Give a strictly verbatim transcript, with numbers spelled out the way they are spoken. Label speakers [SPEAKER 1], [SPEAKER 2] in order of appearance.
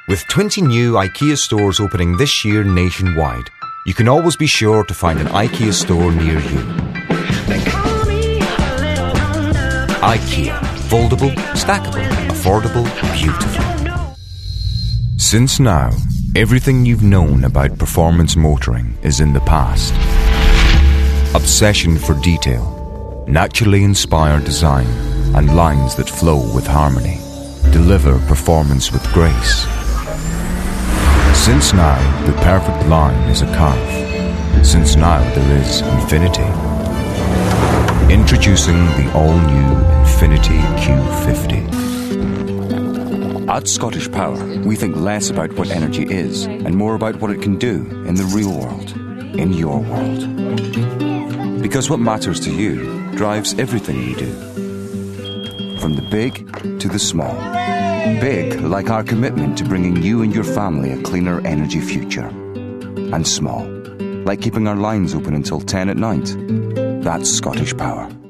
[SPEAKER 1] With twenty new IKEA stores opening this year nationwide, you can always be sure to find an IKEA store near you. IKEA. Foldable, stackable, affordable, beautiful. Since now, everything you've known about performance motoring is in the past. Obsession for detail, naturally inspired design, and lines that flow with harmony deliver performance with grace. Since now, the perfect line is a curve. Since now, there is infinity. Introducing the all-new Infiniti Q fifty.
[SPEAKER 2] At Scottish Power, we think less about what energy is and more about what it can do in the real world, in your world. Because what matters to you drives everything you do. From the big to the small. Big, like our commitment to bringing you and your family a cleaner energy future. And small, like keeping our lines open until ten at night. That's Scottish Power.